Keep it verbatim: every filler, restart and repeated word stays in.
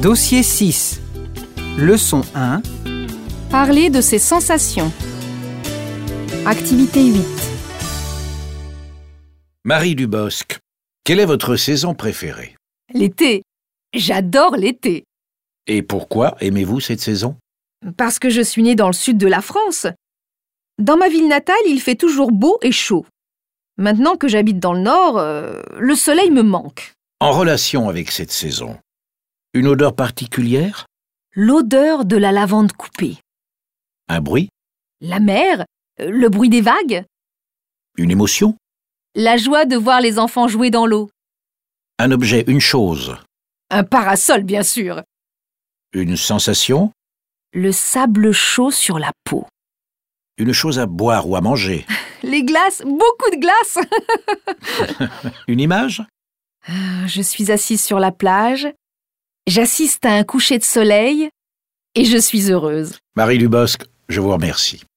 Dossier six. Leçon un. Parler de ses sensations. Activité huit. Marie Dubosc, quelle est votre saison préférée? L'été. J'adore l'été. Et pourquoi aimez-vous cette saison? Parce que je suis née dans le sud de la France. Dans ma ville natale, il fait toujours beau et chaud. Maintenant que j'habite dans le nord, euh, le soleil me manque. En relation avec cette saison, une odeur particulière? L'odeur de la lavande coupée. Un bruit? La mer, euh, le bruit des vagues. Une émotion? La joie de voir les enfants jouer dans l'eau. Un objet, une chose? Un parasol, bien sûr. Une sensation? Le sable chaud sur la peau. Une chose à boire ou à manger? Les glaces, beaucoup de glaces. Une image? Je suis assise sur la plage, j'assiste à un coucher de soleil et je suis heureuse. Marie Dubosc, je vous remercie.